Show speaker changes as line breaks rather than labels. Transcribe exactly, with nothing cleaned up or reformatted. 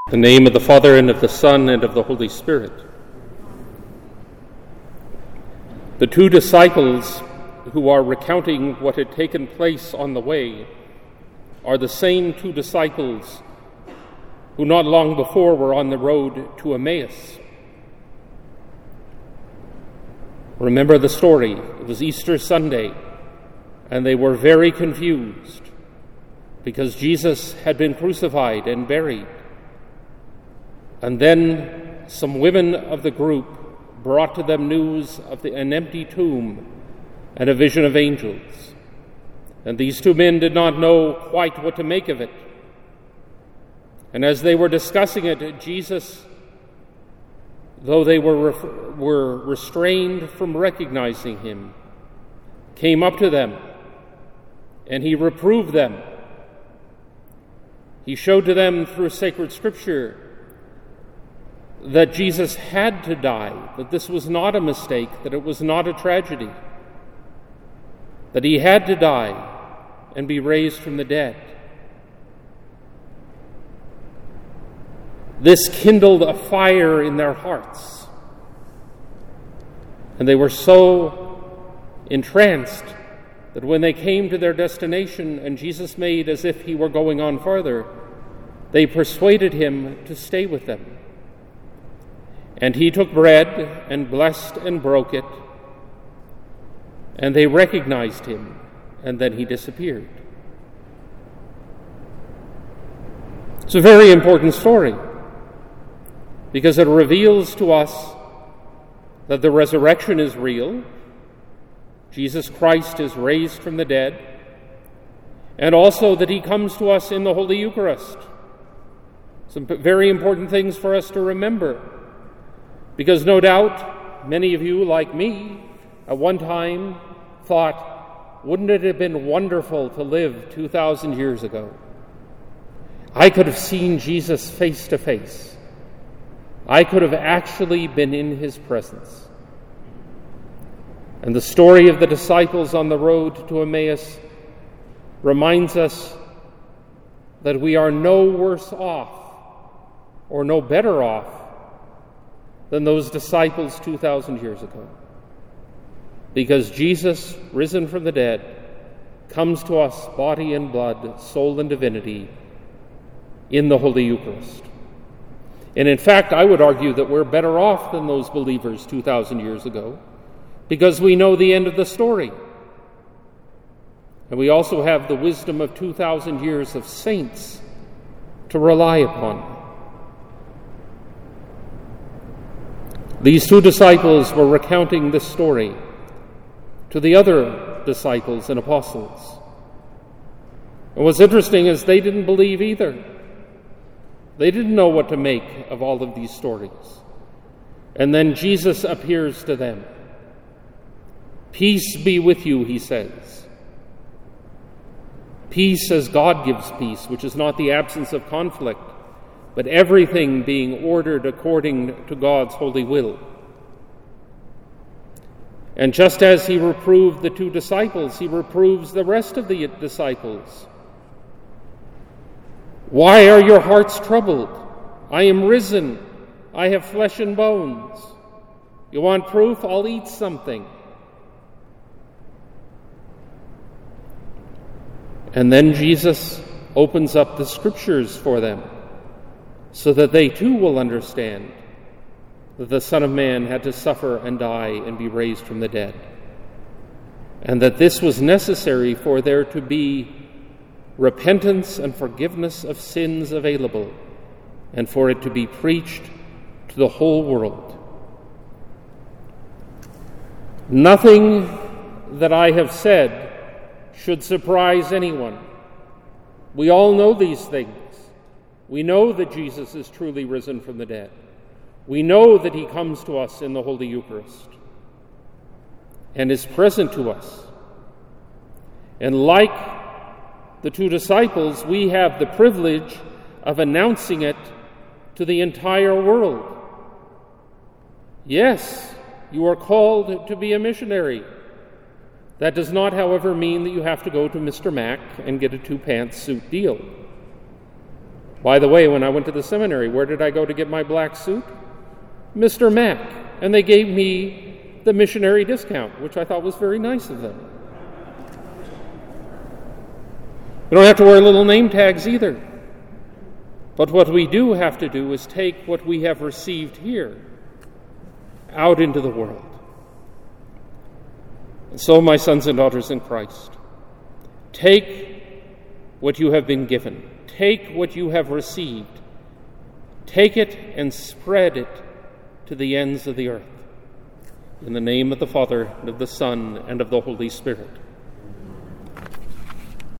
In the name of the Father, and of the Son, and of the Holy Spirit. The two disciples who are recounting what had taken place on the way are the same two disciples who not long before were on the road to Emmaus. Remember the story. It was Easter Sunday, and they were very confused because Jesus had been crucified and buried. And then some women of the group brought to them news of the, an empty tomb and a vision of angels. And these two men did not know quite what to make of it. And as they were discussing it, Jesus, though they were, re- were restrained from recognizing him, came up to them and he reproved them. He showed to them through sacred scripture that Jesus had to die, that this was not a mistake, that it was not a tragedy, that he had to die and be raised from the dead. This kindled a fire in their hearts, and they were so entranced that when they came to their destination and Jesus made as if he were going on farther, they persuaded him to stay with them. And he took bread and blessed and broke it, and they recognized him, and then he disappeared. It's a very important story because it reveals to us that the resurrection is real, Jesus Christ is raised from the dead, and also that he comes to us in the Holy Eucharist. Some very important things for us to remember. Because no doubt, many of you, like me, at one time thought, wouldn't it have been wonderful to live two thousand years ago? I could have seen Jesus face to face. I could have actually been in his presence. And the story of the disciples on the road to Emmaus reminds us that we are no worse off or no better off than those disciples two thousand years ago. Because Jesus, risen from the dead, comes to us body and blood, soul and divinity in the Holy Eucharist. And in fact, I would argue that we're better off than those believers two thousand years ago because we know the end of the story. And we also have the wisdom of two thousand years of saints to rely upon. These two disciples were recounting this story to the other disciples and apostles. And what's interesting is they didn't believe either. They didn't know what to make of all of these stories. And then Jesus appears to them. Peace be with you, he says. Peace as God gives peace, which is not the absence of conflict, but everything being ordered according to God's holy will. And just as he reproved the two disciples, he reproves the rest of the disciples. Why are your hearts troubled? I am risen. I have flesh and bones. You want proof? I'll eat something. And then Jesus opens up the scriptures for them, so that they too will understand that the Son of Man had to suffer and die and be raised from the dead, and that this was necessary for there to be repentance and forgiveness of sins available, and for it to be preached to the whole world. Nothing that I have said should surprise anyone. We all know these things. We know that Jesus is truly risen from the dead. We know that he comes to us in the Holy Eucharist and is present to us. And like the two disciples, we have the privilege of announcing it to the entire world. Yes, you are called to be a missionary. That does not, however, mean that you have to go to Mister Mac and get a two-pants suit deal. By the way, when I went to the seminary, where did I go to get my black suit? Mister Mack. And they gave me the missionary discount, which I thought was very nice of them. We don't have to wear little name tags either. But what we do have to do is take what we have received here out into the world. And so, my sons and daughters in Christ, take what you have been given. Take what you have received. Take it and spread it to the ends of the earth. In the name of the Father, and of the Son, and of the Holy Spirit.